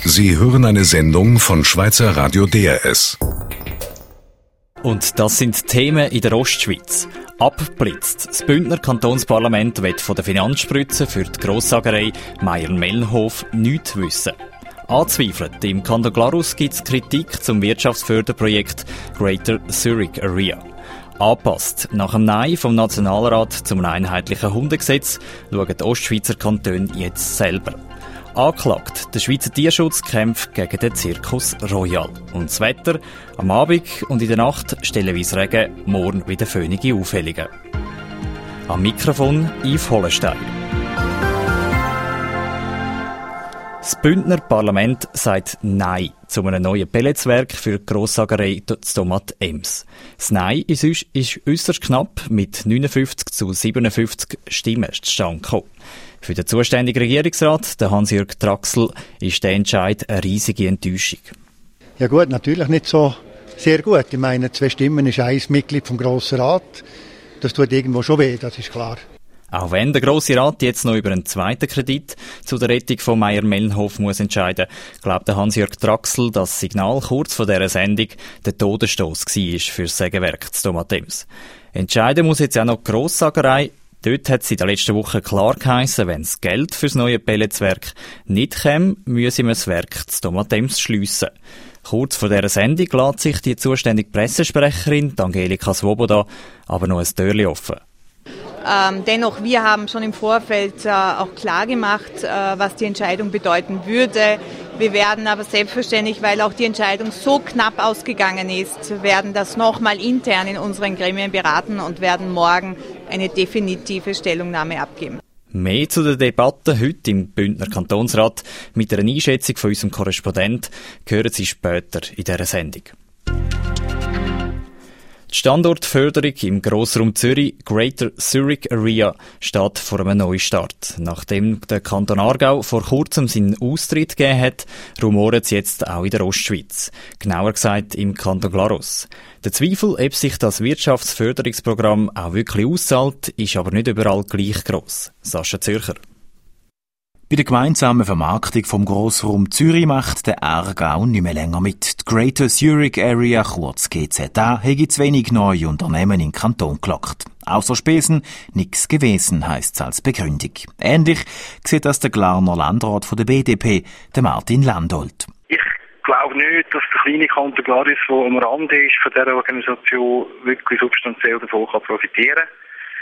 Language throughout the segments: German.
Sie hören eine Sendung von Schweizer Radio DRS. Und das sind Themen in der Ostschweiz. Abblitzt. Das Bündner Kantonsparlament will von der Finanzspritze für die Grossagerei Mayr-Melnhof nichts wissen. Anzweifelt. Im Kanton Glarus gibt es Kritik zum Wirtschaftsförderprojekt Greater Zurich Area. Angepasst. Nach dem Nein vom Nationalrat zum einheitlichen Hundegesetz schauen die Ostschweizer Kantone jetzt selber. Angeklagt. Der Schweizer Tierschutz kämpft gegen den Circus Royal. Und das Wetter? Am Abend und in der Nacht stellenweise Regen, morgen wieder föhnige Aufhellungen. Am Mikrofon Yves Hollenstein. Das Bündner Parlament sagt Nein zu einem neuen Pelletswerk für die Grossagerei Zdomat Ems. Das Nein ist äusserst knapp mit 59-57 Stimmen zustande gekommen. Für den zuständigen Regierungsrat, den Hans-Jürg Traxel, ist der Entscheid eine riesige Enttäuschung. Ja gut, natürlich nicht so sehr gut. Ich meine, 2 Stimmen ist 1 Mitglied vom Grossen Rat. Das tut irgendwo schon weh, das ist klar. Auch wenn der Grosse Rat jetzt noch über einen zweiten Kredit zu der Rettung von Mayr-Melnhof muss entscheiden, glaubt Hans-Jürg Traxel, dass das Signal kurz vor dieser Sendung der Todesstoss war für das Sägewerk Zdomat Ems. Entscheiden muss jetzt auch noch die Grossagerei. Dort hat es in der letzten Woche klar geheissen, wenn das Geld für das neue Pelletswerk nicht käme, müsse man das Werk Zdomat Ems schliessen. Kurz vor dieser Sendung lässt sich die zuständige Pressesprecherin, Angelika Svoboda, aber noch ein Türchen offen. Dennoch, wir haben schon im Vorfeld auch klar gemacht, was die Entscheidung bedeuten würde. Wir werden aber selbstverständlich, weil auch die Entscheidung so knapp ausgegangen ist, werden das nochmal intern in unseren Gremien beraten und werden morgen eine definitive Stellungnahme abgeben. Mehr zu der Debatte heute im Bündner Kantonsrat mit einer Einschätzung von unserem Korrespondent hören Sie später in dieser Sendung. Die Standortförderung im Grossraum Zürich, Greater Zurich Area, steht vor einem Neustart. Nachdem der Kanton Aargau vor kurzem seinen Austritt gegeben hat, rumoren sie jetzt auch in der Ostschweiz. Genauer gesagt im Kanton Glarus. Der Zweifel, ob sich das Wirtschaftsförderungsprogramm auch wirklich auszahlt, ist aber nicht überall gleich gross. Sascha Zürcher. Bei der gemeinsamen Vermarktung vom Grossraum Zürich macht der Aargau nicht mehr länger mit. Die Greater Zurich Area, kurz GZA, hat zu wenig neue Unternehmen in den Kanton gelockt. Außer Spesen nichts gewesen, heisst es als Begründung. Ähnlich sieht das der Glarner Landrat von der BDP, der Martin Landolt. Ich glaube nicht, dass der kleine Kanton Glarus, der am Rande ist von dieser Organisation, wirklich substanziell davon profitieren kann.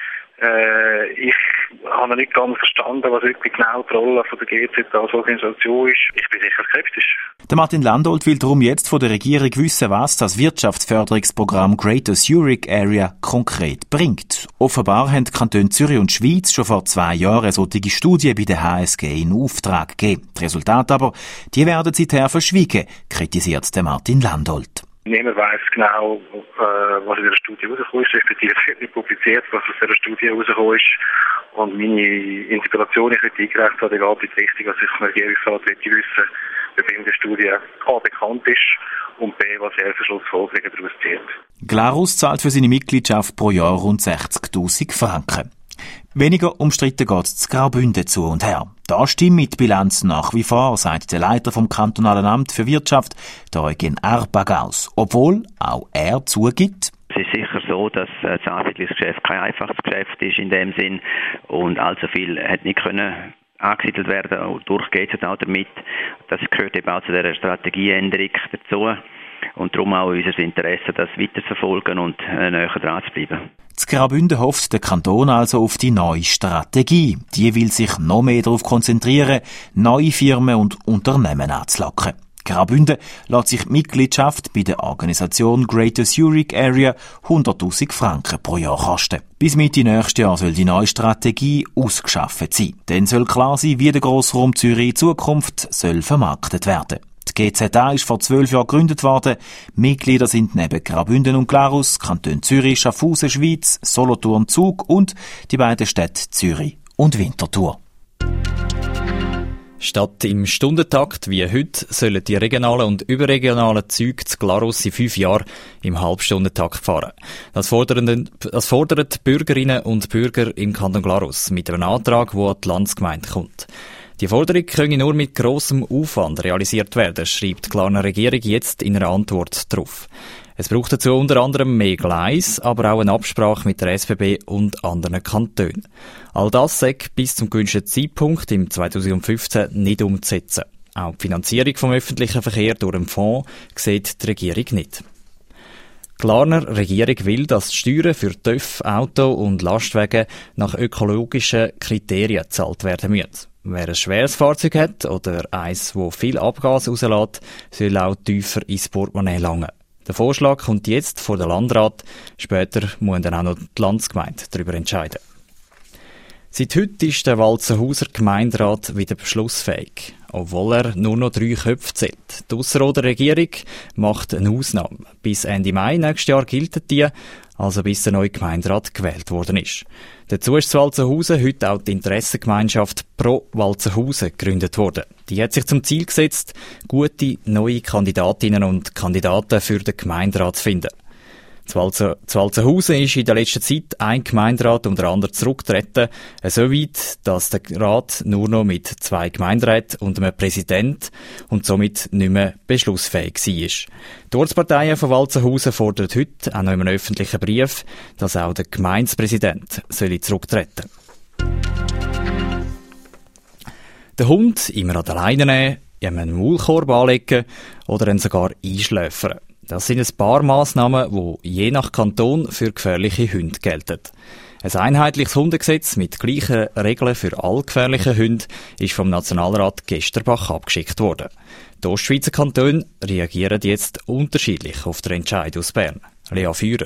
Ich habe nicht ganz verstanden, was wirklich genau die Rolle von der GZ als Organisation ist. Ich bin sicher skeptisch. Der Martin Landolt will darum jetzt von der Regierung wissen, was das Wirtschaftsförderungsprogramm Greater Zurich Area konkret bringt. Offenbar haben die Kantone Zürich und Schweiz schon vor 2 Jahren eine solche Studie bei der HSG in Auftrag gegeben. Die Resultate aber, die werden seither verschwiegen, kritisiert der Martin Landolt. Niemand weiss genau, was in der Studie rausgekommen ist, respektive es wird nicht publiziert, was aus dieser Studie rausgekommen ist. Und meine Interpellation, ich heute eingereicht habe, geht in die Richtung, dass ich vom Regierungsrat wissen, wem die Studie A bekannt ist und B, was er für Schlussfolgerungen daraus zieht. Glarus zahlt für seine Mitgliedschaft pro Jahr rund 60'000 Franken. Weniger umstritten geht es zu Graubünden zu und her. Da stimmt die Bilanz nach wie vor, sagt der Leiter vom Kantonalen Amt für Wirtschaft, der Eugen Arpagaus. Obwohl auch er zugibt: Es ist sicher so, dass das Ansiedlungsgeschäft kein einfaches Geschäft ist in dem Sinn und allzu viel hat nicht können angesiedelt werden. Durch geht es auch damit. Das gehört eben auch zu dieser Strategieänderung dazu. Und darum auch unser Interesse, das weiterzuverfolgen und näher dran zu bleiben. Zu Graubünden hofft der Kanton also auf die neue Strategie. Die will sich noch mehr darauf konzentrieren, neue Firmen und Unternehmen anzulocken. Graubünden lässt sich die Mitgliedschaft bei der Organisation Greater Zurich Area 100'000 Franken pro Jahr kosten. Bis Mitte nächstes Jahr soll die neue Strategie ausgeschafft sein. Dann soll klar sein, wie der Grossraum Zürich in Zukunft soll vermarktet werden. Die GZA ist vor 12 Jahren gegründet worden. Mitglieder sind neben Graubünden und Glarus, Kanton Zürich, Schaffhausen, Schweiz, Solothurn, Zug und die beiden Städte Zürich und Winterthur. Statt im Stundentakt wie heute sollen die regionalen und überregionalen Züge zu Glarus in 5 Jahren im Halbstundentakt fahren. Das fordern die Bürgerinnen und Bürger im Kanton Glarus mit einem Antrag, der an die Landsgemeinde kommt. Die Forderung könne nur mit grossem Aufwand realisiert werden, schreibt die Glarner Regierung jetzt in einer Antwort darauf. Es braucht dazu unter anderem mehr Gleise, aber auch eine Absprache mit der SBB und anderen Kantonen. All das sei bis zum gewünschten Zeitpunkt im 2015 nicht umzusetzen. Auch die Finanzierung vom öffentlichen Verkehr durch den Fonds sieht die Regierung nicht. Die Glarner Regierung will, dass die Steuern für TÜV, Auto und Lastwagen nach ökologischen Kriterien gezahlt werden müssen. Wer ein schweres Fahrzeug hat oder eins, das viel Abgas rauslässt, soll auch tiefer ins Portemonnaie langen. Der Vorschlag kommt jetzt vor den Landrat. Später muss dann auch noch die Landsgemeinde darüber entscheiden. Seit heute ist der Walzenhauser Gemeinderat wieder beschlussfähig, obwohl er nur noch 3 Köpfe zählt. Die Ausserrhoder Regierung macht eine Ausnahme. Bis Ende Mai nächstes Jahr gilt die, also bis der neue Gemeinderat gewählt worden ist. Dazu ist in Walzenhausen heute auch die Interessengemeinschaft Pro Walzenhausen gegründet worden. Die hat sich zum Ziel gesetzt, gute neue Kandidatinnen und Kandidaten für den Gemeinderat zu finden. Zu Walzenhausen ist in der letzten Zeit ein Gemeinderat unter anderem zurückgetreten, so weit, dass der Rat nur noch mit 2 Gemeinderäten und einem Präsident und somit nicht mehr beschlussfähig war. Die Ortsparteien von Walzenhausen fordern heute auch noch in einem öffentlichen Brief, dass auch der Gemeindepräsident zurücktreten soll. Den Hund immer an der Leine nehmen, ihm einen Maulkorb anlegen oder ihn sogar einschläfern. Das sind ein paar Massnahmen, die je nach Kanton für gefährliche Hunde gelten. Ein einheitliches Hundegesetz mit gleichen Regeln für alle gefährlichen Hunde ist vom Nationalrat Gesterbach abgeschickt worden. Die Ostschweizer Kantone reagieren jetzt unterschiedlich auf den Entscheid aus Bern. Lea Führer.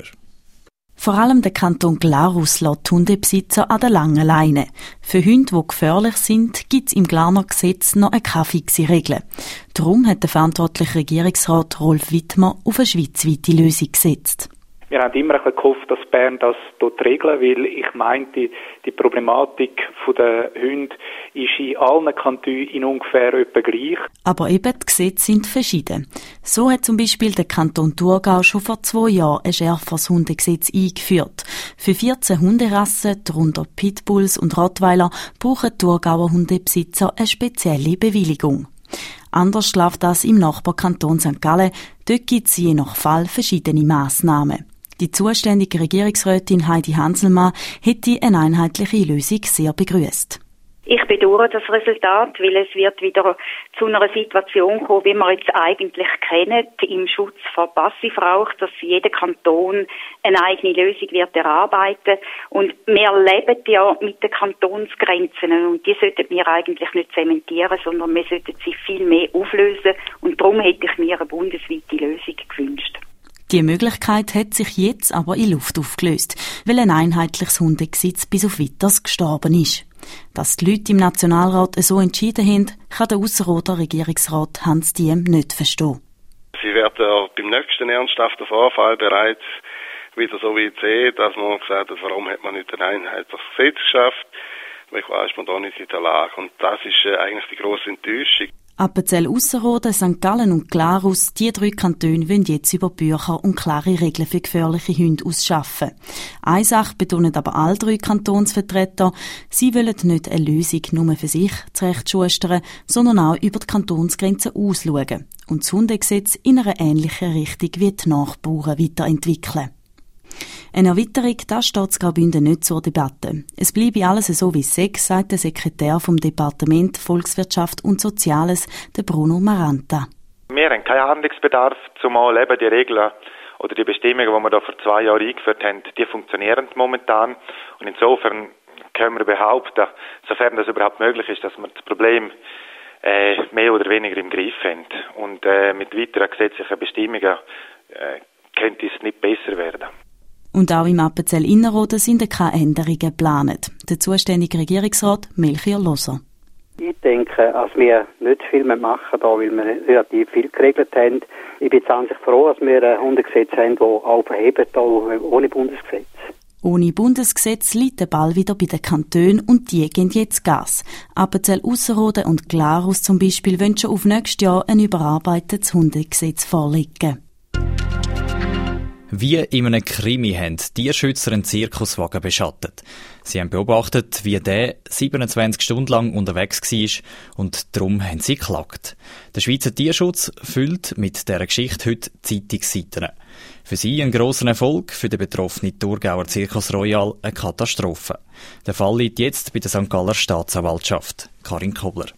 Vor allem der Kanton Glarus lässt Hundebesitzer an der langen Leine. Für Hunde, die gefährlich sind, gibt es im Glarner Gesetz noch keine fixe Regel. Darum hat der verantwortliche Regierungsrat Rolf Wittmer auf eine schweizweite Lösung gesetzt. Wir haben immer gehofft, dass Bern das dort regeln, weil ich meinte, die Problematik der Hunde ist in allen Kantonen in ungefähr etwa gleich. Aber eben die Gesetze sind verschieden. So hat zum Beispiel der Kanton Thurgau schon vor 2 Jahren ein schärferes Hundegesetz eingeführt. Für 14 Hunderassen, darunter Pitbulls und Rottweiler, brauchen Thurgauer Hundebesitzer eine spezielle Bewilligung. Anders läuft das im Nachbarkanton St. Gallen. Dort gibt es je nach Fall verschiedene Massnahmen. Die zuständige Regierungsrätin Heidi Hanselmann hätte eine einheitliche Lösung sehr begrüßt. Ich bedauere das Resultat, weil es wird wieder zu einer Situation kommen, wie wir jetzt eigentlich kennen, im Schutz vor Passivrauch, dass jeder Kanton eine eigene Lösung wird erarbeiten. Und wir leben ja mit den Kantonsgrenzen und die sollten wir eigentlich nicht zementieren, sondern wir sollten sie viel mehr auflösen. Und darum hätte ich mir eine bundesweite Lösung gewünscht. Die Möglichkeit hat sich jetzt aber in Luft aufgelöst, weil ein einheitliches Hundegesetz bis auf Weiteres gestorben ist. Dass die Leute im Nationalrat so entschieden haben, kann der Ausserrhoder Regierungsrat Hans Diem nicht verstehen. Sie werden beim nächsten ernsthaften Vorfall bereits wieder so weit sehen, dass man gesagt hat, warum hat man nicht ein einheitliches Gesetz geschafft, wieso ist man da nicht in der Lage. Und das ist eigentlich die grosse Enttäuschung. Appenzell Ausserrhoden, St. Gallen und Glarus, die 3 Kantone wollen jetzt über Bücher und klare Regeln für gefährliche Hunde ausschaffen. Eine Sache betonen aber alle 3 Kantonsvertreter: Sie wollen nicht eine Lösung nur für sich zurechtschustern, sondern auch über die Kantonsgrenzen ausschauen und das Hundegesetz in einer ähnlichen Richtung wie die Nachbarn weiterentwickeln. Eine Erweiterung, das steht in Graubünden nicht zur Debatte. Es bleibe alles so wie es sei, sagt der Sekretär vom Departement Volkswirtschaft und Soziales, der Bruno Maranta. Wir haben keinen Handlungsbedarf, zumal eben die Regeln oder die Bestimmungen, die wir da vor 2 Jahren eingeführt haben, die funktionieren momentan. Und insofern können wir behaupten, sofern das überhaupt möglich ist, dass wir das Problem mehr oder weniger im Griff haben. Und mit weiteren gesetzlichen Bestimmungen könnte es nicht besser werden. Und auch im Appenzell Innerrhoden sind keine Änderungen geplant. Der zuständige Regierungsrat Melchior Loser. Ich denke, dass wir nicht viel mehr machen, da, weil wir relativ viel geregelt haben. Ich bin jetzt an sich froh, dass wir ein Hundegesetz haben, das auch verhebt, ohne Bundesgesetz. Ohne Bundesgesetz liegt der Ball wieder bei den Kantonen und die geben jetzt Gas. Appenzell Ausserrhoden und Glarus zum Beispiel wollen schon auf nächstes Jahr ein überarbeitetes Hundegesetz vorlegen. Wie in einem Krimi haben Tierschützer einen Zirkuswagen beschattet. Sie haben beobachtet, wie der 27 Stunden lang unterwegs war und darum haben sie geklagt. Der Schweizer Tierschutz füllt mit dieser Geschichte heute Zeitungsseiten. Für sie ein grosser Erfolg, für den betroffenen Thurgauer Circus Royal eine Katastrophe. Der Fall liegt jetzt bei der St. Galler Staatsanwaltschaft. Karin Kobler.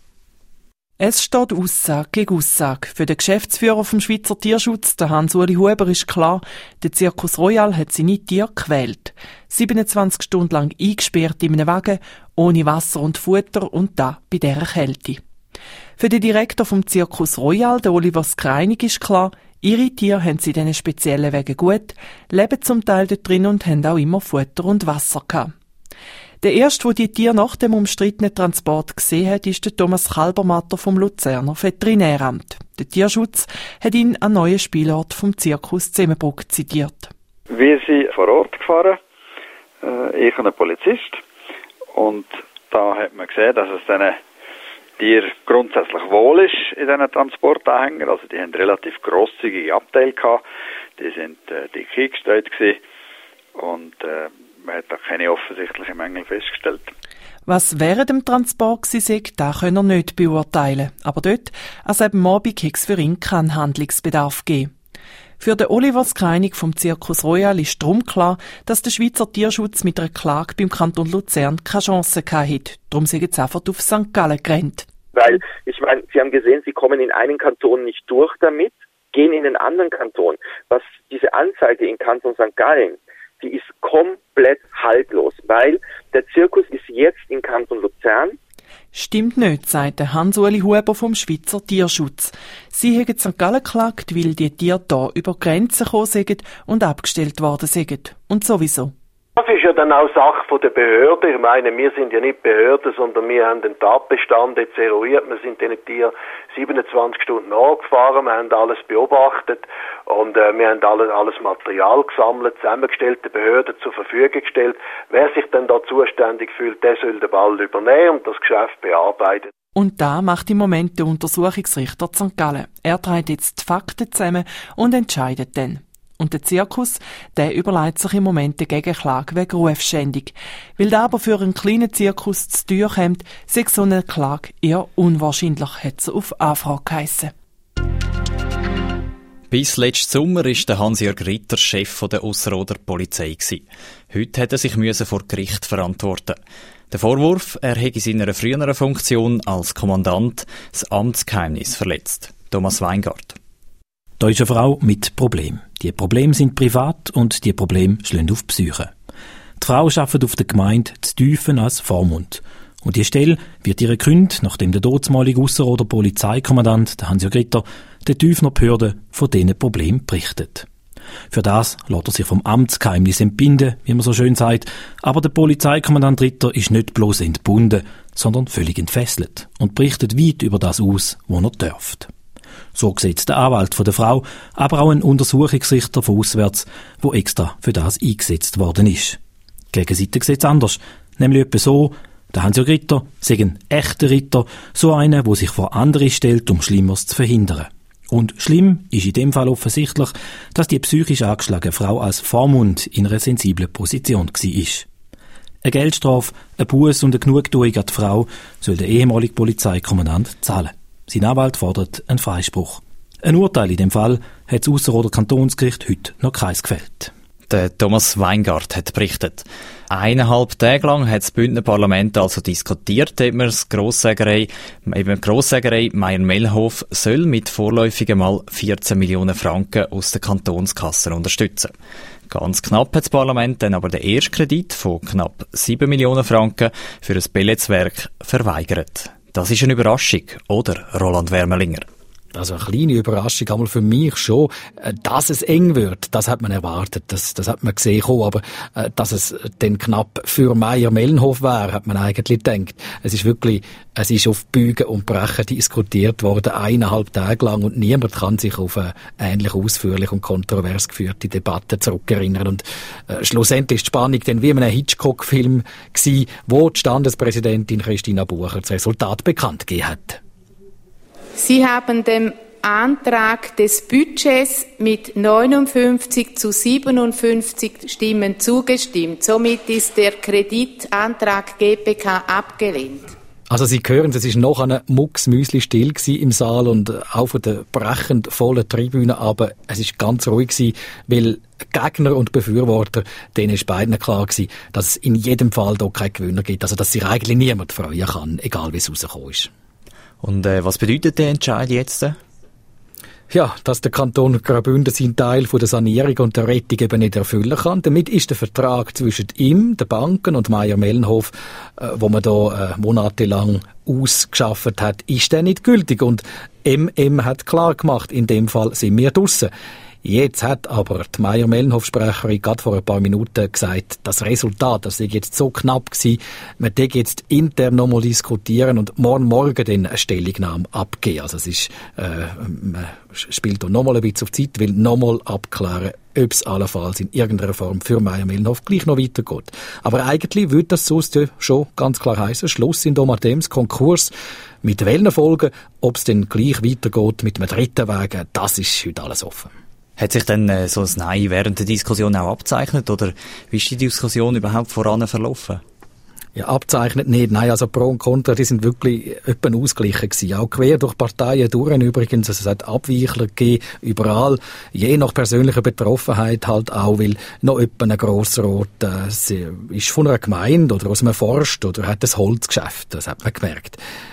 Es steht Aussage gegen Aussage. Für den Geschäftsführer vom Schweizer Tierschutz, der Hans-Uli Huber, ist klar, der Circus Royal hat seine Tiere gequält. 27 Stunden lang eingesperrt in einem Wagen, ohne Wasser und Futter und da bei dieser Kälte. Für den Direktor vom Circus Royal, der Oliver Skreinig, ist klar, ihre Tiere haben sie in diesen speziellen Wegen gut, leben zum Teil dort drin und haben auch immer Futter und Wasser gehabt. Der erste, der die Tiere nach dem umstrittenen Transport gesehen hat, ist der Thomas Kalbermatter vom Luzerner Veterinäramt. Der Tierschutz hat ihn an neuen Spielort vom Zirkus Zimmerbruck zitiert. Wir sind vor Ort gefahren, ich und ein Polizist. Und da hat man gesehen, dass es diesen Tieren grundsätzlich wohl ist in diesen Transportanhängern. Also die haben relativ grosszügige Abteile gehabt. Die sind dick eingestellt gewesen. Und man hat da keine offensichtlichen Mängel festgestellt. Was während dem Transport war, das können wir nicht beurteilen. Aber dort, also am Abend, hat es für ihn keinen Handlungsbedarf gegeben. Für den Oliver Skreinig vom Circus Royal ist darum klar, dass der Schweizer Tierschutz mit einer Klage beim Kanton Luzern keine Chance hatte. Darum sind jetzt einfach auf St. Gallen gerannt. Weil, ich meine, Sie haben gesehen, Sie kommen in einen Kanton nicht durch damit, gehen in den anderen Kanton. Was diese Anzeige in Kanton St. Gallen, die ist komplett haltlos, weil der Zirkus ist jetzt in Kanton Luzern. Stimmt nicht, sagt Hans-Uli Huber vom Schweizer Tierschutz. Sie haben St. Gallen geklagt, weil die Tiere hier über Grenzen gekommen sind und abgestellt worden sind. Und sowieso. Das ist ja dann auch Sache der Behörde. Ich meine, wir sind ja nicht Behörden, sondern wir haben den Tatbestand jetzt eruiert. Wir sind diesen Tieren 27 Stunden nachgefahren, wir haben alles beobachtet und wir haben alles Material gesammelt, zusammengestellt, den Behörden zur Verfügung gestellt. Wer sich dann da zuständig fühlt, der soll den Ball übernehmen und das Geschäft bearbeiten. Und da macht im Moment der Untersuchungsrichter St. Gallen. Er trägt jetzt die Fakten zusammen und entscheidet dann. Und der Zirkus, der überlegt sich im Moment eine Gegenklage wegen Rufschändung. Weil der aber für einen kleinen Zirkus zu teuer kommt, sei so eine Klage eher unwahrscheinlich, hat es auf Anfrage geheissen. Bis letzten Sommer war der Hans-Jörg Ritter Chef der Ausserrhoder Polizei. Heute hat er sich vor Gericht verantworten. Der Vorwurf, er hätte in seiner früheren Funktion als Kommandant das Amtsgeheimnis verletzt. Thomas Weingart. Da ist eine Frau mit Problemen. Die Probleme sind privat und die Probleme schlagen auf die Psyche. Die Frau arbeitet auf der Gemeinde zu Tüfen als Vormund. Und die Stelle wird ihre gekündigt, nachdem der dortmalige Ausserrhoder Polizeikommandant, der Hans-Jörg Ritter, der Tüfner Behörde von diesen Problemen berichtet. Für das lässt er sich vom Amtsgeheimnis entbinden, wie man so schön sagt. Aber der Polizeikommandant Ritter ist nicht bloß entbunden, sondern völlig entfesselt und berichtet weit über das aus, was er dürft. So sieht der Anwalt von der Frau, aber auch ein Untersuchungsrichter von auswärts, wo extra für das eingesetzt worden ist. Die Gegenseite sieht es anders, nämlich etwa so, der Hans-Jörg Ritter sei ein echter Ritter, so einer, der sich vor andere stellt, um Schlimmeres zu verhindern. Und schlimm ist in dem Fall offensichtlich, dass die psychisch angeschlagene Frau als Vormund in einer sensiblen Position war. Eine Geldstrafe, ein Buß und eine Genugtuung an die Frau soll der ehemalige Polizeikommandant zahlen. Sein Anwalt fordert einen Freispruch. Ein Urteil in dem Fall hat das Ausserrhoder Kantonsgericht heute noch keins gefällt. Der Thomas Weingart hat berichtet. 1,5 Tage lang hat das Bündner Parlament also diskutiert, ob man die Grosssägerei Mayr-Melnhof soll mit vorläufig mal 14 Millionen Franken aus der Kantonskasse unterstützen. Ganz knapp hat das Parlament dann aber den ersten Kredit von knapp 7 Millionen Franken für ein Pelletswerk verweigert. Das ist eine Überraschung, oder, Roland Wermelinger? Also eine kleine Überraschung, einmal für mich schon. Dass es eng wird, das hat man erwartet, das hat man gesehen, aber dass es dann knapp für Mayr-Melnhof wäre, hat man eigentlich gedacht. Es ist auf Bügen und Brechen diskutiert worden, 1,5 Tage lang, und niemand kann sich auf eine ähnlich ausführlich und kontrovers geführte Debatte zurückerinnern. Und schlussendlich ist die Spannung dann wie in einem Hitchcock-Film gewesen, wo die Standespräsidentin Christina Bucher das Resultat bekannt gegeben hat. Sie haben dem Antrag des Budgets mit 59 zu 57 Stimmen zugestimmt. Somit ist der Kreditantrag GPK abgelehnt. Also Sie hören, es war noch eine mucksmüsli still im Saal und auch von der brechend vollen Tribüne, aber es war ganz ruhig gewesen, weil Gegner und Befürworter, denen ist beiden klar gewesen, dass es in jedem Fall hier keinen Gewinner gibt, also dass sich eigentlich niemand freuen kann, egal wie es rausgekommen ist. Und was bedeutet der Entscheid jetzt? Ja, dass der Kanton Graubünden seinen Teil von der Sanierung und der Rettung eben nicht erfüllen kann. Damit ist der Vertrag zwischen ihm, den Banken und Mayr-Melnhof, wo man da monatelang ausgeschafft hat, ist der nicht gültig. Und MM hat klar gemacht, in dem Fall sind wir draussen. Jetzt hat aber die Mayr-Melnhof-Sprecherin gerade vor ein paar Minuten gesagt, das Resultat, das sei jetzt so knapp gewesen, man darf jetzt intern nochmal diskutieren und morgen dann eine Stellungnahme abgeben. Also es ist, man spielt da nochmal ein bisschen auf die Zeit, will nochmal abklären, ob es allenfalls in irgendeiner Form für Mayr-Melnhof gleich noch weitergeht. Aber eigentlich würde das sonst schon ganz klar heissen, Schluss in Domatems, Konkurs, mit welchen Folgen, ob es dann gleich weitergeht mit einem dritten Weg, das ist heute alles offen. Hat sich denn so ein Nein während der Diskussion auch abzeichnet oder wie ist die Diskussion überhaupt voran verlaufen? Ja, abzeichnet nicht. Nein, also Pro und Contra, die sind wirklich etwa ausgeglichen gewesen. Auch quer durch Parteien durch übrigens. Also es hat Abweichler gegeben, überall. Je nach persönlicher Betroffenheit halt auch, weil noch etwa ein Grossrat ist von einer Gemeinde oder aus einem Forst oder hat ein Holzgeschäft. Das hat man gemerkt.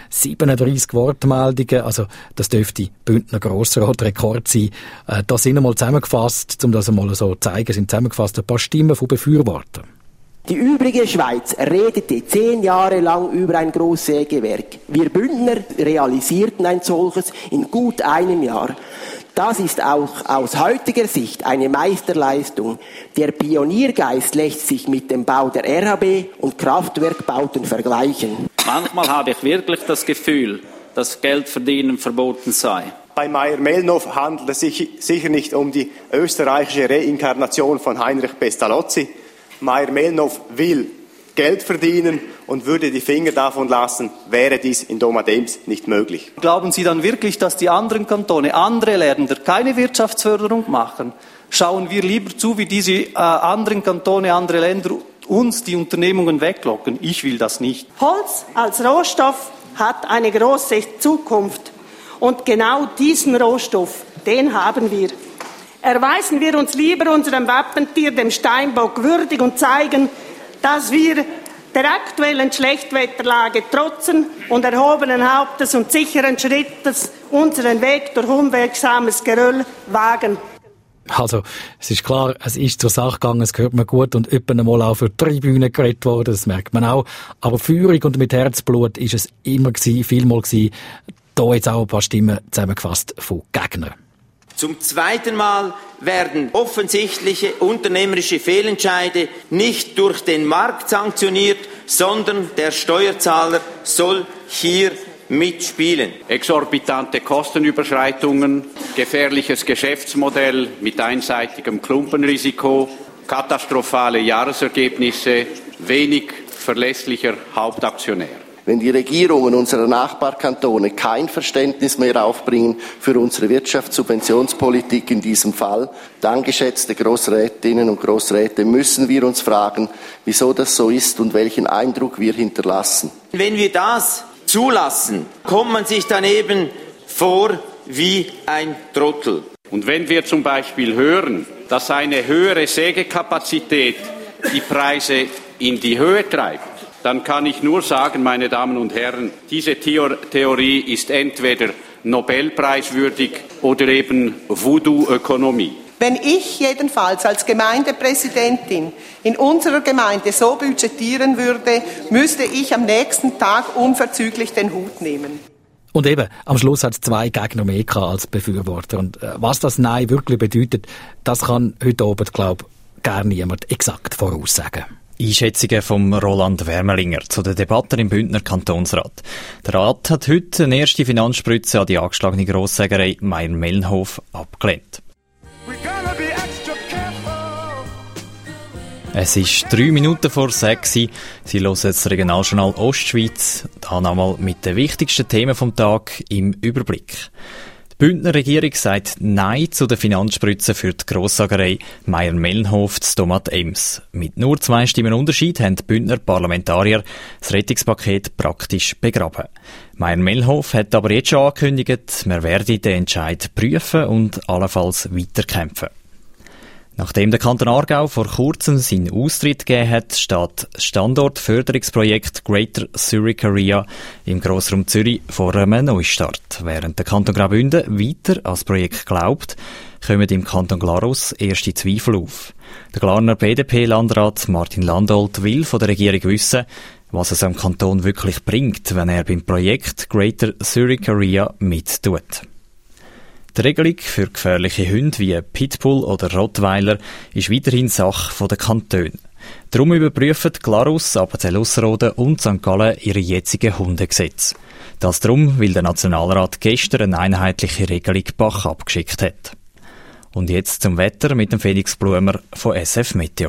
37 Wortmeldungen, also das dürfte Bündner Grossrat-Rekord sein. Da sind einmal zusammengefasst, um das einmal so zu zeigen, sind zusammengefasst ein paar Stimmen von Befürwortern. Die übrige Schweiz redete 10 Jahre lang über ein Grosssägewerk. Wir Bündner realisierten ein solches in gut einem Jahr. Das ist auch aus heutiger Sicht eine Meisterleistung. Der Pioniergeist lässt sich mit dem Bau der RHB und Kraftwerkbauten vergleichen. Manchmal habe ich wirklich das Gefühl, dass Geldverdienen verboten sei. Bei Mayr-Melnhof handelt es sich sicher nicht um die österreichische Reinkarnation von Heinrich Pestalozzi. Mayr-Melnhof will Geld verdienen und würde die Finger davon lassen, wäre dies in Domadems nicht möglich. Glauben Sie dann wirklich, dass die anderen Kantone, andere Länder keine Wirtschaftsförderung machen? Schauen wir lieber zu, wie diese anderen Kantone, andere Länder uns die Unternehmungen weglocken? Ich will das nicht. Holz als Rohstoff hat eine große Zukunft. Und genau diesen Rohstoff, den haben wir. Erweisen wir uns lieber unserem Wappentier, dem Steinbock, würdig und zeigen, dass wir der aktuellen Schlechtwetterlage trotzen und erhobenen Hauptes und sicheren Schrittes unseren Weg durch unwegsames Geröll wagen. Also, es ist klar, es ist zur Sache gegangen, es hört man gut und etwa einmal auch für die Tribüne geredet worden, das merkt man auch. Aber feurig und mit Herzblut ist es immer gewesen, vielmal gewesen. Da jetzt auch ein paar Stimmen zusammengefasst von Gegnern. Zum zweiten Mal werden offensichtliche unternehmerische Fehlentscheide nicht durch den Markt sanktioniert, sondern der Steuerzahler soll hier mitspielen. Exorbitante Kostenüberschreitungen, gefährliches Geschäftsmodell mit einseitigem Klumpenrisiko, katastrophale Jahresergebnisse, wenig verlässlicher Hauptaktionär. Wenn die Regierungen unserer Nachbarkantone kein Verständnis mehr aufbringen für unsere Wirtschaftssubventionspolitik in diesem Fall, dann, geschätzte Grossrätinnen und Grossräte, müssen wir uns fragen, wieso das so ist und welchen Eindruck wir hinterlassen. Wenn wir das zulassen, kommt man sich dann eben vor wie ein Trottel. Und wenn wir zum Beispiel hören, dass eine höhere Sägekapazität die Preise in die Höhe treibt, dann kann ich nur sagen, meine Damen und Herren, diese Theorie ist entweder Nobelpreiswürdig oder eben Voodoo-Ökonomie. Wenn ich jedenfalls als Gemeindepräsidentin in unserer Gemeinde so budgetieren würde, müsste ich am nächsten Tag unverzüglich den Hut nehmen. Und eben, am Schluss hat es 2 Gegner mehr als Befürworter. Und was das Nein wirklich bedeutet, das kann heute Abend, glaube ich, gar niemand exakt voraussagen. Einschätzungen vom Roland Wermelinger zu der Debatte im Bündner Kantonsrat. Der Rat hat heute eine erste Finanzspritze an die angeschlagene Grosssägerei Mayr-Melnhof abgelehnt. Es ist 3 Minuten vor 6. Sie hören das Regionaljournal Ostschweiz. Da nochmal mit den wichtigsten Themen vom Tag im Überblick. Die Bündner Regierung sagt Nein zu den Finanzspritzen für die Grosssagerei Mayr-Melnhof zu Domat-Ems. Mit nur 2 Stimmen Unterschied haben die Bündner Parlamentarier das Rettungspaket praktisch begraben. Mayr-Melnhof hat aber jetzt schon angekündigt, man werde den Entscheid prüfen und allenfalls weiterkämpfen. Nachdem der Kanton Aargau vor kurzem seinen Austritt gegeben hat, steht das Standortförderungsprojekt Greater Zurich Area im Grossraum Zürich vor einem Neustart. Während der Kanton Graubünden weiter als Projekt glaubt, kommen im Kanton Glarus erste Zweifel auf. Der Glarner BDP-Landrat Martin Landolt will von der Regierung wissen, was es am Kanton wirklich bringt, wenn er beim Projekt Greater Zurich Area mittut. Die Regelung für gefährliche Hunde wie Pitbull oder Rottweiler ist weiterhin Sache der Kantone. Darum überprüfen Glarus, Appenzell-Ausserrhoden und St. Gallen ihre jetzigen Hundegesetze. Das darum, weil der Nationalrat gestern eine einheitliche Regelung Bach abgeschickt hat. Und jetzt zum Wetter mit dem Felix Blumer von SF Meteo.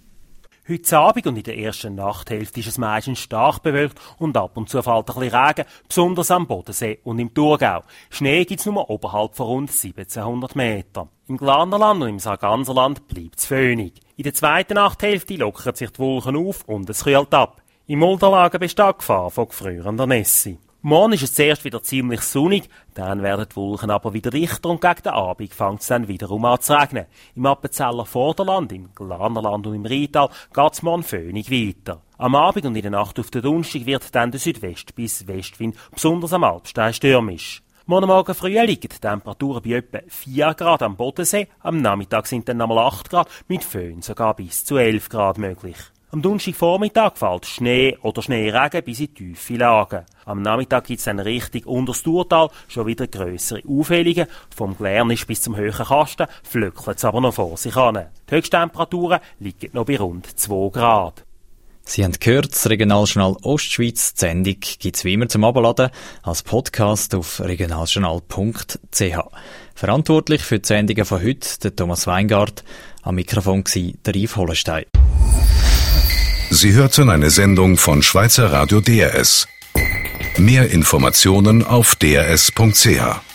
Heute Abend und in der ersten Nachthälfte ist es meistens stark bewölkt und ab und zu fällt ein bisschen Regen, besonders am Bodensee und im Thurgau. Schnee gibt es nur oberhalb von rund 1700 Metern. Im Glarnerland und im Sarganserland bleibt es föhnig. In der zweiten Nachthälfte lockern sich die Wolken auf und es kühlt ab. Im Mulderlager besteht Gefahr von gefrierender Nässe. Morgen ist es zuerst wieder ziemlich sonnig, dann werden die Wolken aber wieder dichter und gegen den Abend fängt es dann wiederum an zu regnen. Im Appenzeller Vorderland, im Glarnerland und im Rheintal geht es morgen föhnig weiter. Am Abend und in der Nacht auf den Donnerstag wird dann der Südwest- bis Westwind besonders am Alpstein stürmisch. Morgen Morgen früh liegen die Temperaturen bei etwa 4 Grad am Bodensee, am Nachmittag sind dann einmal 8 Grad, mit Föhn sogar bis zu 11 Grad möglich. Am Donnerstagvormittag fällt Schnee oder Schneeregen bis in tiefe Lagen. Am Nachmittag gibt es dann richtig unter das Thurtal schon wieder grössere Aufhellungen. Vom Glärnisch bis zum Höhen Kasten flöckelt es aber noch vor sich an. Die Höchsttemperaturen liegen noch bei rund 2 Grad. Sie haben gehört, das Regionaljournal Ostschweiz. Die Sendung gibt es wie immer zum Abladen als Podcast auf regionaljournal.ch. Verantwortlich für die Sendungen von heute der Thomas Weingart. Am Mikrofon war der Yves Hollenstein. Sie hörten eine Sendung von Schweizer Radio DRS. Mehr Informationen auf drs.ch.